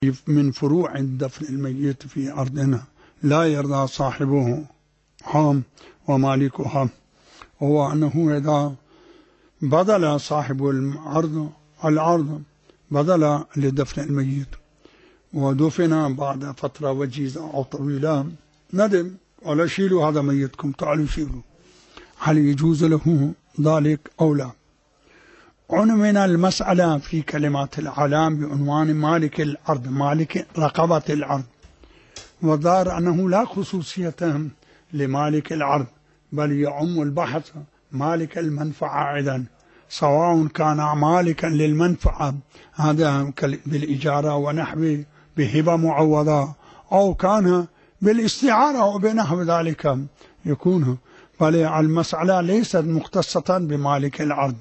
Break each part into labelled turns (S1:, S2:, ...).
S1: من فروع دفن الميت في أرضنا لا يرضى صاحبه ومالكها، هو أنه إذا بذل صاحب العرض بذل لدفن الميت ودفن بعد فترة وجيزة أو طويلة، ندم ولا شيلوا هذا ميتكم، تعالوا شيلوا، هل يجوز له ذلك أو لا؟ عنوان المسألة في كلمات العلام بعنوان مالك الأرض، مالك رقبة الأرض، وظهر أنه لا خصوصية لمالك الأرض، بل يعم البحث مالك المنفعة أيضا، سواء كان مالكا للمنفعة هذا بالإجارة ونحو بهبة معوضة، أو كان بالاستعارة أو بنحو ذلك يكون، بل المسألة ليست مختصة بمالك الأرض،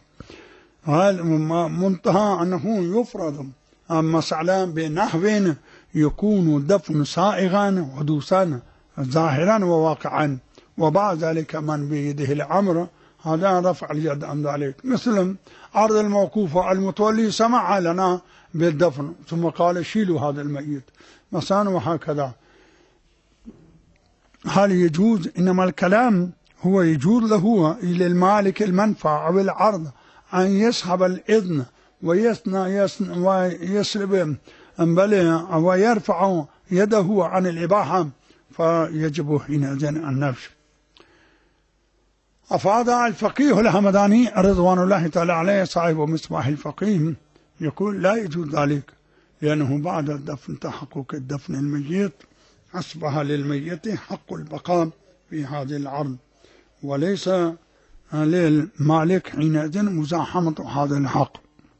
S1: منتهى أنه يفرض المسألة بنحو يكون دفن سائغا حدوثا ظاهرا وواقعا، وبعد ذلك من بيده الأمر هذا رفع اليد عن ذلك، مثل عرض الموقوف المتولي سمع لنا بالدفن ثم قال شيلوا هذا الميت مثلا، وهكذا. هل يجوز؟ إنما الكلام هو يجوز له للمالك المنفعة أو العرض أن يسحب الإذن ويسلب ويرفع يده عن الإباحة، فيجب حينئذ النفي. أفاد الفقيه الحمداني رضوان الله تعالى عليه صاحب مصباح الفقيه يقول لا يجوز ذلك، لأنه بعد الدفن تحقق الدفن الميت أصبح للميت حق البقاء في هذه العرض، وليس للمالك حينئذ مزاحمة هذا الحق.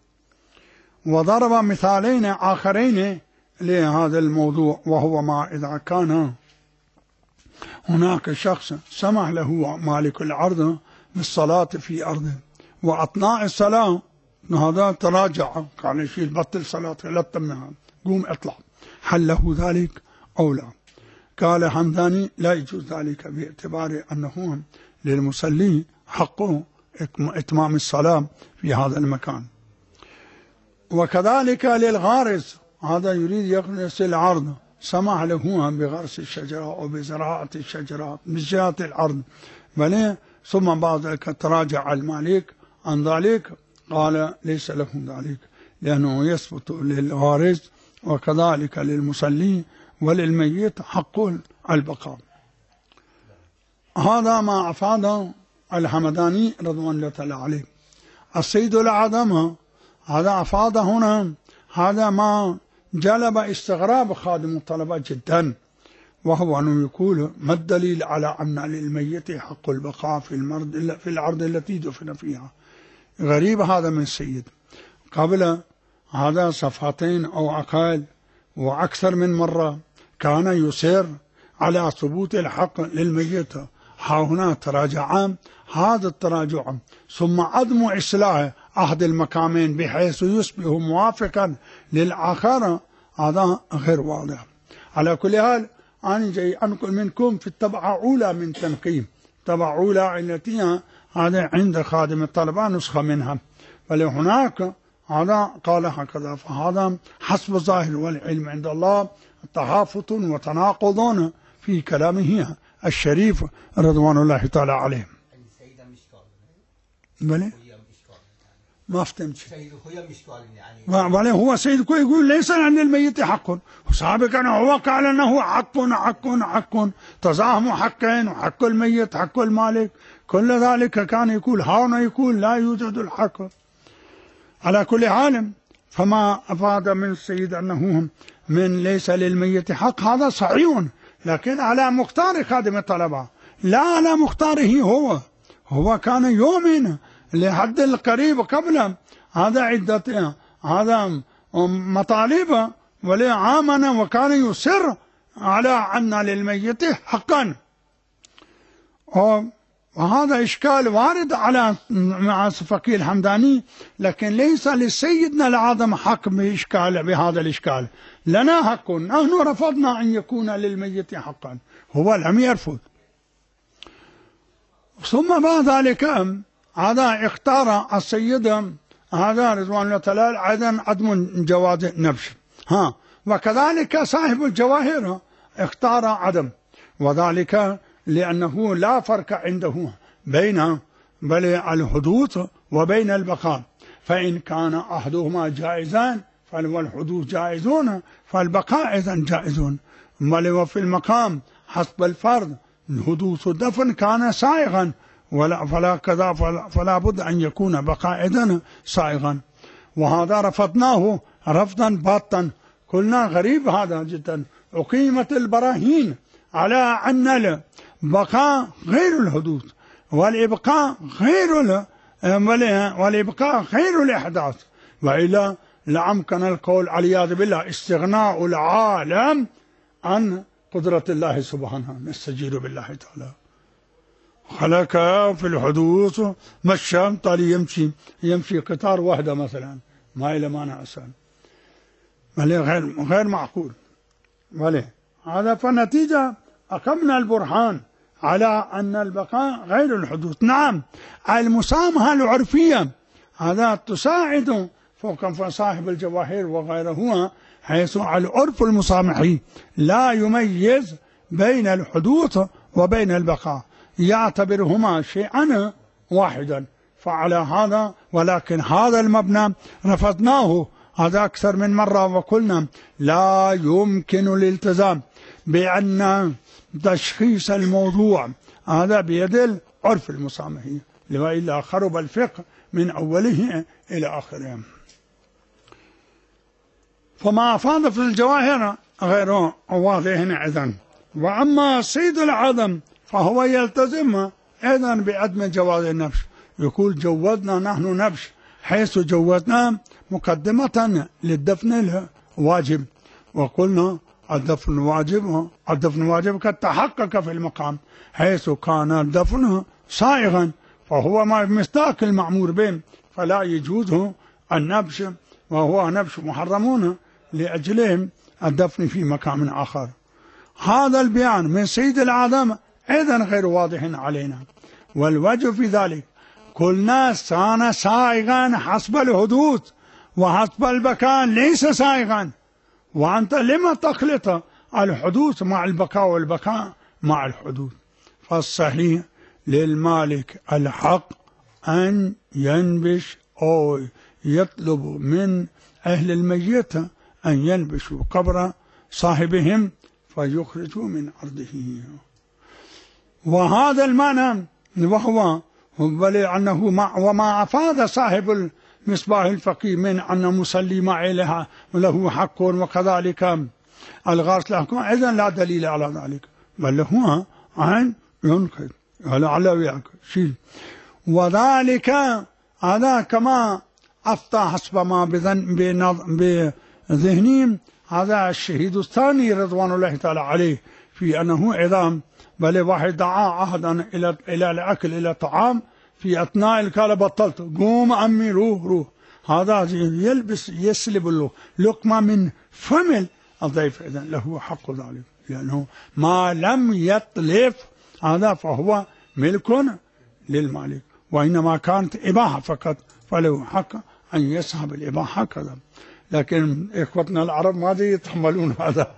S1: وضرب مثالين آخرين لهذا الموضوع، وهو ما إذا كان هناك شخص سمح له مالك العرض بالصلاة في أرضه، وأثناء الصلاة هذا تراجع قال يشيل بطل صلاة لا تمنعها قوم اطلع، هل له ذلك أو لا؟ قال حمداني لا يجوز ذلك، باعتبار أنه للمصلي حقه إتمام الصلاة في هذا المكان. وكذلك للغارس، هذا يريد يغرس العرض سمح له بغرس الشجرة أو بزراعة الشجرة من جهة الأرض، بل ثم بعد ذلك تراجع المالك عن ذلك قال ليس له ذلك، لأنه يثبت للغارس وكذلك للمصلي وللميت حق البقاء. هذا ما أفاد الحمداني رضوان الله تعالى عليه. السيد العدم هذا أفاد هنا، هذا ما جلب استغراب خادم الطلبة جدا، وهو أنه يقول ما الدليل على أن للميت حق البقاء في الأرض التي دفن فيها؟ غريب هذا من السيد، قبل هذا صفحتين أو أقل وأكثر من مرة كان يصر على ثبوت الحق للميت، ها هنا تراجع هذا التراجع ثم عدم إصلاح أحد المقامين بحيث يصبح موافقا للآخر، هذا غير واضح. على كل حال أنا جاي أنقل منكم في الطبعة أولى من تنقيم، طبعة أولى التي هذا عند خادم الطلبة نسخة منها، فلهناك هذا قال هكذا، فهذا حسب الظاهر والعلم عند الله تهافت وتناقض في كلامه الشريف رضوان الله تعالى عليه. بلى ما فهمت هو سيدك يقول ليس عن الميت حق، وسابقا هو قال انه حق تزاحم حقين، وحق الميت حق المالك، كل ذلك كان يقول، هنا يقول لا يوجد الحق. على كل حال فما افاد من السيد انه من ليس للميت حق هذا صحيح، لكن على مختار خادم الطلبة لا على مختاره هو كان يؤمن لحد القريب قبل هذا عدة هذا مطالب ولعامنا، وكان يصر على أن للميت حقا، وهذا إشكال وارد على مع فقيه الحمداني، لكن ليس لسيدنا العظم حق بهذا الإشكال، لنا حق، نحن رفضنا أن يكون للميت حقا، هو لم يرفض. ثم بعد ذلك هذا اختار السيد هذا رضوان الله تعالى أيضا عدم جواز النبش، وكذلك صاحب الجواهر اختار عدم، وذلك لأنه لا فرق عنده بين بل الحدوث وبين البقاء، فإن كان أحدهما جائزان فالحدوث جائزون فالبقاء أيضا جائزون. بل وفي المقام حسب الفرض حدوث الدفن كان سائغا فلا بد أن يكون بقاء أيضا سائغا، وهذا رفضناه رفضا باتا، قلنا غريب هذا جدا. أقيمت البراهين على أن البقاء غير الحدوث والإبقاء غير الإحداث، وإلا لأمكن القول والعياذ بالله استغناء العالم عن قدرة الله سبحانه. نستجير بالله تعالى. خلق في الحدوث مشى طريق يمشي قطار وحده مثلا، ما إلى معنى أسان، غير معقول. هذا فنتيجة أقمنا البرهان على أن البقاء غير الحدوث. نعم، المسامحة العرفية هذا تساعد فوق صاحب الجواهر وغيره، حيث العرف المسامحي لا يميز بين الحدوث وبين البقاء، يعتبرهما شيئا واحدا. فعلى هذا ولكن هذا المبنى رفضناه هذا أكثر من مرة، وقلنا لا يمكن الالتزام بأن تشخيص الموضوع هذا بيد العرف المسامحي، وإلا خرب الفقه من أوله إلى آخره. فما أفاض في الجواهر غير واضح أيضا. وأما صيد العدم فهو يلتزم أيضا بعدم جواز النبش. يقول جوزنا نحن نبش، حيث جوزنا مقدمة للدفن الواجب، وقلنا الدفن واجب قد تحقق في المقام، حيث كان الدفن سائغا فهو مصداق المأمور به، فلا يجوز النبش، وهو نبش محرمون لأجلهم الدفن في مكان آخر. هذا البيان من صيد العدم أيضا غير واضح علينا، والوجه في ذلك قلنا كان سائغا حسب الحدوث، وحسب البقاء ليس سائغا، وأنت لما تخلط الحدوث مع البقاء والبقاء مع الحدوث؟ فالصحيح للمالك الحق أن ينبش أو يطلب من أهل الميت أن ينبشوا قبر صاحبهم فيخرجوا من عرضه. وهذا المعنى وهو أنه وما أفاد صاحب المصباح الفقيه من أن مسلي ما له حق، وكذلك الغاص له حق، إذن لا دليل على ذلك، بل هو عن ينقذ على شيء. وذلك هذا كما أفتى حسب ما بذهنهم هذا الشهيد الثاني رضوان الله تعالى عليه في أنه إذا بل واحد دعا عهدا إلى الأكل إلى طعام في أثناء الكالة بطلت، قوم عمي روح، هذا يسلب له لقمة من فم الضيف، إذن له حق ذلك، لأنه ما لم يتلف هذا فهو ملك للمالك، وإنما كانت إباحة فقط فله حق أن يسحب الإباحة كذا. لكن إخوتنا العرب ما يتحملون هذا،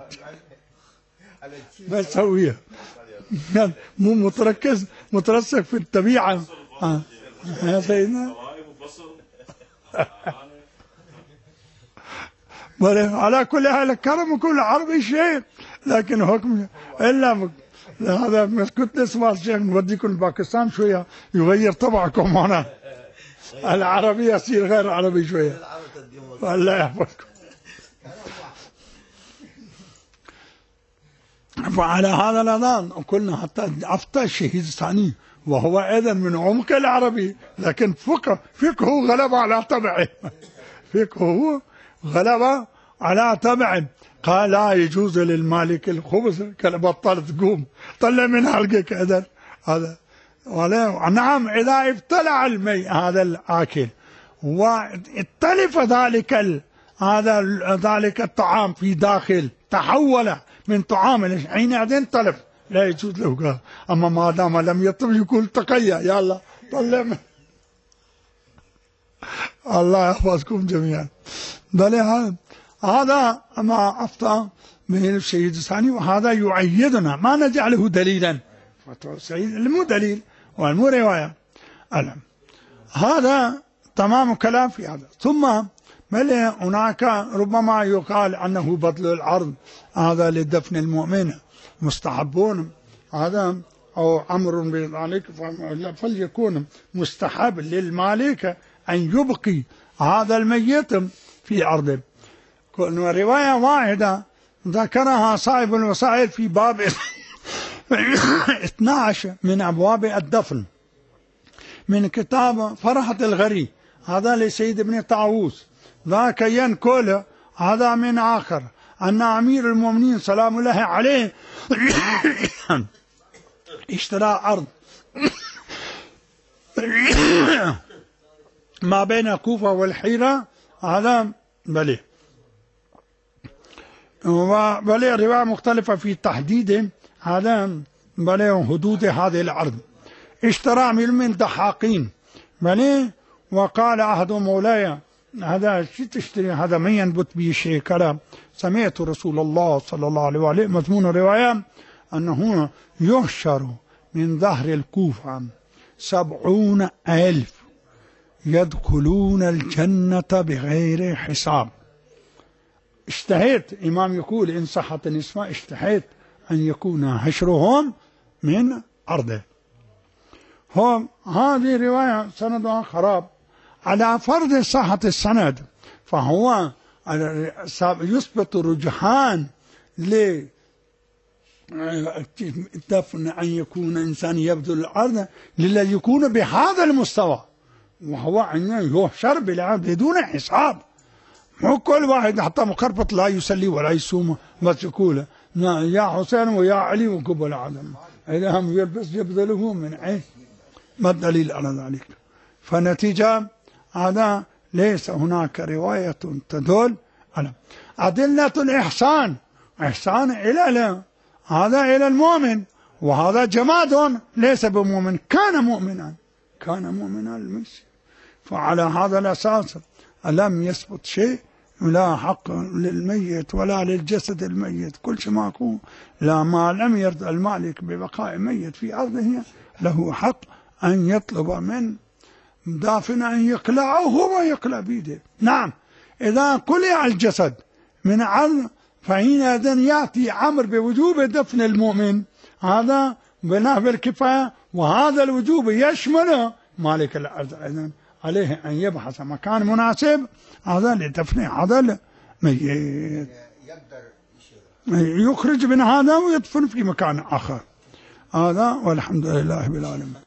S1: ما يسويه، مو مترسخ في الطبيعة. يا سيدنا على كل حال الكرم كل عربي شيء، لكن حكم إلا هذا كنت نسمع الشيخ نوديكم باكستان شوية يغير طبعكم هنا، العربي يصير غير عربي شوية، الله يحفظكم. فعلى هذا الأذان قلنا حتى أفتى الشهيد الثاني وهو أيضا من عمق العربي، لكن فقهه غلب على طبعه، فقهه غلب على طبعه. قال لا يجوز للمالك الخبز كالبطلت قوم طلع من حلقك هذا نعم إذا ابتلع المي هذا الآكل واتلف ذلك الطعام في داخل، تحول من طعام حينئذ تلف لا يجوز له. أما ما دام لم يطلب يقول تقيا يلا طلع من. الله يحفظكم جميعا. بل هذا ما أفتى به السيد الثاني، وهذا يؤيدنا، ما نجعله دليلا، فتوى السيد مو دليل والمو رواية. هذا تمام كلام في هذا. ثم بل هناك ربما يقال أنه بذل العرض هذا لدفن المؤمن مستحبون، هذا أو أمر بذلك، فليكون مستحب للمالك أن يبقي هذا الميت في أرضه. رواية واحدة ذكرها صاحب الوسائل في باب 12 من أبواب الدفن من كتاب فرحة الغري، هذا لسيد ابن طاووس، ذاك ينقل هذا من آخر أن أمير المؤمنين سلام الله عليه اشترى أرض ما بين الكوفة والحيرة، هذا بلي رواية مختلفة في تحديد هذا بلي حدود هذه الأرض. اشترى من دحاقين بلي، وقال أحد مولاي هذا شو تشتري، هذا ما ينبت به شيء كلام. سمعت رسول الله صلى الله عليه وسلم، مضمون الرواية أنه يحشر من ظهر الكوفة 70,000 يدخلون الجنة بغير حساب. اشتهيت، إمام يقول إن صحت النسبة، اشتهيت أن يكون حشرهم من أرضه. هم هذه رواية سندها خراب على فرض صحة السند، فهو يثبت رجحان لدفن أن يكون إنسان يبذل الأرض للذي يكون بهذا المستوى، وهو أن يحشر بالأرض بدون حساب. مو كل واحد حتى مكربط لا يصلي ولا يصوم، بس يقول يا حسين ويا علي وقبل عدم، إذا هم يلبس يبذله من عين. ما الدليل على ذلك؟ فنتيجة هذا ليس هناك رواية تدل على أدلة الإحسان، إحسان إلى هذا إلى المؤمن، وهذا جماد ليس بمؤمن، كان مؤمنا المسيح. فعلى هذا الأساس لم يثبت شيء، لا حق للميت ولا للجسد الميت، كل شيء ماكو، لا ما لم يرضى المالك ببقاء ميت في أرضه له حق أن يطلب من دافن أن يقلعه هو يقلع بيده. نعم، إذا قلع الجسد من عرض فحينئذ يأتي أمر بوجوب دفن المؤمن، هذا بناء بالكفاية، وهذا الوجوب يشمل مالك الأرض أيضا، عليه أن يبحث مكان مناسب هذا لدفن هذا الميت، يخرج من هذا ويدفن في مكان آخر. هذا والحمد لله بالعالمين.